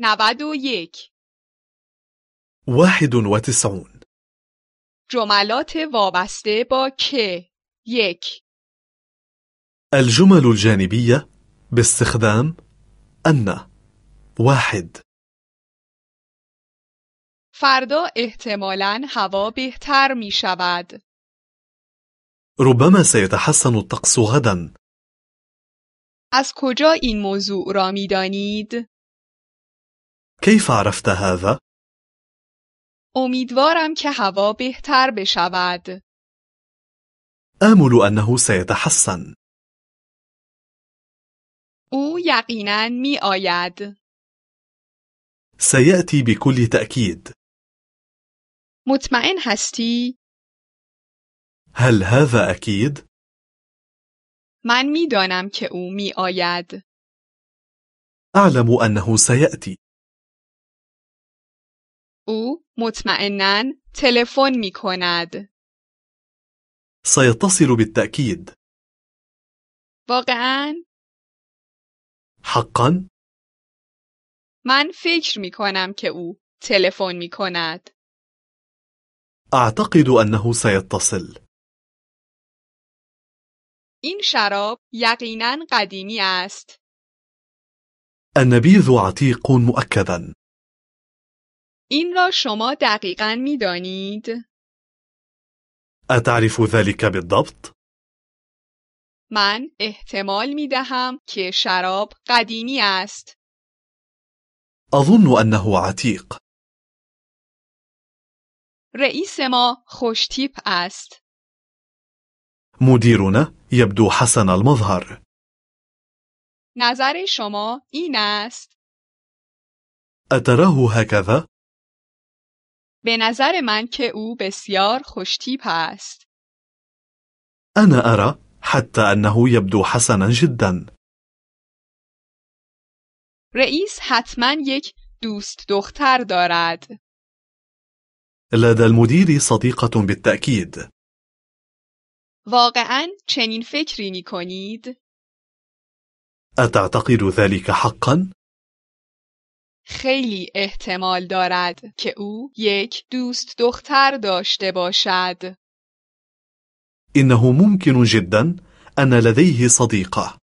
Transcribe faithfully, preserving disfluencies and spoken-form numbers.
نود و یک. واحد وتسعون. جملات وابسته با که. یک. الجمل الجانبية باستخدام أن. واحد. فردا احتمالاً هوا بهتر می شود. ربما سيتحسن الطقس غدا. از کجا این موضوع را می دانید؟ كيف عرفت هذا؟ امیدوارم که هوا بهتر بشود. آمل أنه سيتحسن. او یقیناً می آید. سيأتي بكل تأكيد. مطمئن هستی؟ هل هذا أكيد؟ من می دانم که او می آید. أعلم أنه سيأتي. او مطمئناً تلفن می کند. سيتصل بالتأكيد. واقعاً؟ حقا؟ من فکر می کنم که او تلفن می کند. أعتقد أنه سيتصل. این شراب یقیناً قدیمی است. النبيذ عتيق مؤكدا. این را شما دقیقاً می دانید؟ أتعرف ذلك بالضبط؟ من احتمال می دهم که شراب قدیمی است. أظن أنه عتيق. رئیس ما خوشتیپ است. مديرنا يبدو حسن المظهر. نظر شما این است؟ أتراه هكذا؟ به نظر من که او بسیار خوشتیپ است. أنا أرى حتى أنه يبدو حسنا جدا. رئیس حتما یک دوست دختر دارد. لدى المدير صديقة بالتأكيد. واقعاً چنین فکری می کنید؟ أتعتقد ذلك حقا؟ خیلی احتمال دارد که او یک دوست دختر داشته باشد. إنه ممكن جدا أن لديه صديقة.